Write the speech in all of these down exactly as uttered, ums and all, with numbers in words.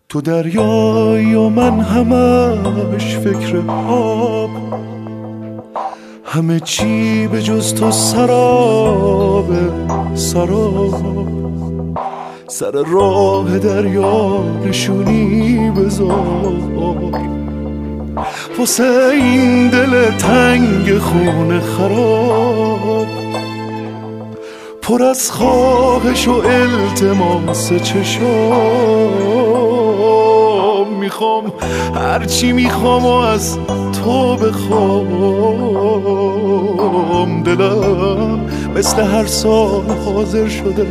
تو دریایی و من همش فکر آب، همه چی به جز تو سراب سراب. سر راه دریا نشونی بذار واسه این دل تنگ خون خراب، پر از خواهش و التماس چشام. میخوام هرچی میخوام و از تو بخوام. دلم مثل هر سال حاضر شده،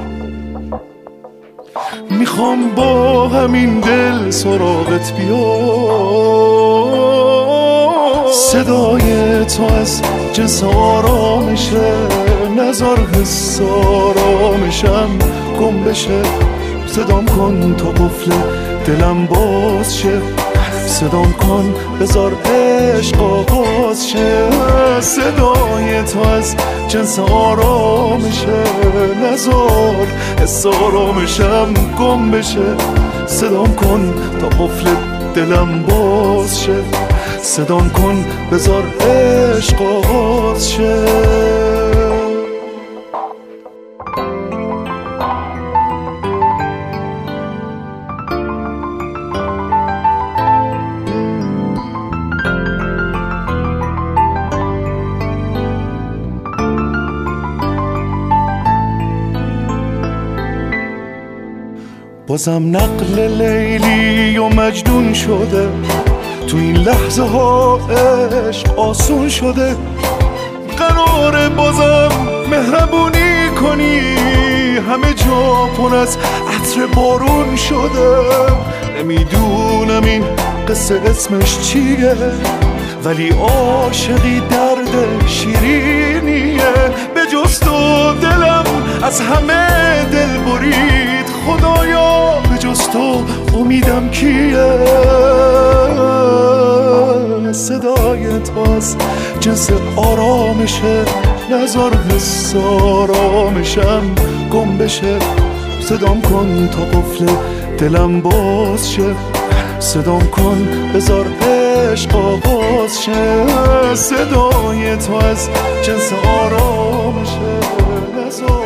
میخوام با همین دل سراغت بیام. صدای تو از جنس آرامشه، نذار حس آرامشم گم بشه. صدام کن تا قفل دلم باز شه، صدام کن بذار عشق آغاز شه. صدای تو از جنس آرامشه، نذار حس آرامشم گم بشه. صدام کن تا قفل دلم باز شه، صدام کن بذار عشق آغاز شه. بازم نقل لیلی و مجنون شده، تو این لحظه ها عشق آسون شده. قراره بازم مهربونی کنی، همه جا پر از عطر بارون شده. نمیدونم این قصه اسمش چیه، ولی عاشقی درد شیرینیه. به جز تو دلم از همه دل برید، خدایا به جز تو امیدم کیه. صدای تو از جنس آرامشه، نذار حس آرامشم گم بشه. صدام کن تا قفل دلم باز شه، صدام کن بذار عشق آغاز شه. صدای تو از جنس آرامشه، نذار